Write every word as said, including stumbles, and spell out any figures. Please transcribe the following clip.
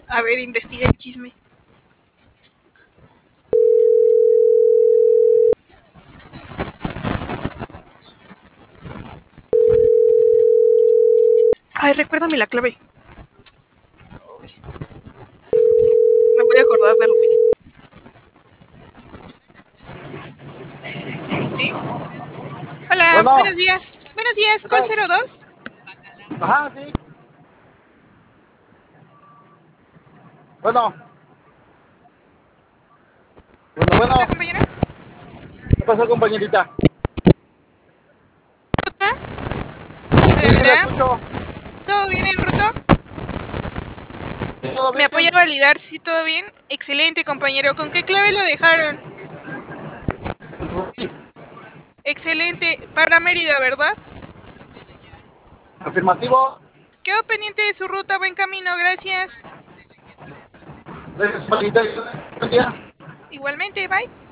A ver, investiga el chisme. Ay, recuérdame la clave. Me voy a acordar de Rubí. ¿Sí? Hola, Bueno, buenos días. Buenos días, ¿qué call tal? cero dos. Ajá, sí. Bueno, bueno, Hola, bueno. compañero. ¿Qué pasó, compañerita? ¿Ruta? Sí, sí, la ¿Verdad? escucho. ¿Todo bien en ruta? Sí, ¿todo ¿Me apoya bien? a validar si todo bien? Excelente, compañero. ¿Con qué clave lo dejaron? Excelente. Para Mérida, ¿verdad? Afirmativo. Quedo pendiente de su ruta. Buen camino, gracias. Gracias, compañerita. Buen día. Igualmente, bye.